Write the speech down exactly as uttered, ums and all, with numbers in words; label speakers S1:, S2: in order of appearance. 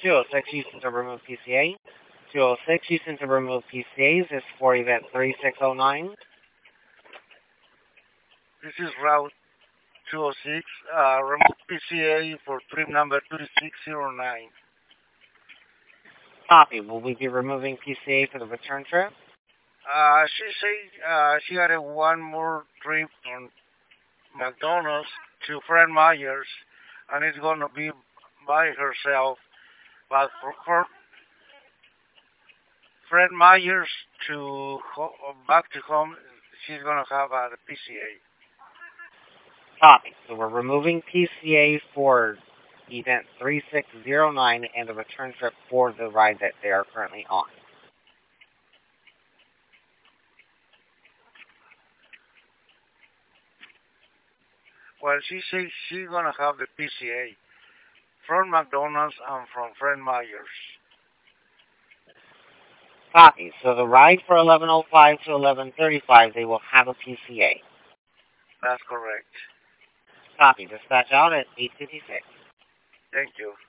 S1: two oh six, Houston to remove P C A. two oh six, Houston to remove P C As. This is for event three six oh nine.
S2: This is route two oh six. Uh, remove P C A for trip number two six oh nine.
S1: Copy. Will we be removing P C A for the return trip?
S2: Uh, she said uh, she had a one more trip on McDonald's to Fred Meyer's, and it's going to be by herself. But for, for Fred Meyer's to ho- back to home, she's going to have uh, the P C A.
S1: Copy. So we're removing P C A for event three six oh nine and the return trip for the ride that they are currently on.
S2: Well, she says she's going to have the P C A from McDonald's and from Fred Meyer's.
S1: Copy. So the ride for eleven oh five to eleven thirty-five, they will have a P C A.
S2: That's correct.
S1: Copy. Dispatch out at eight fifty-six.
S2: Thank you.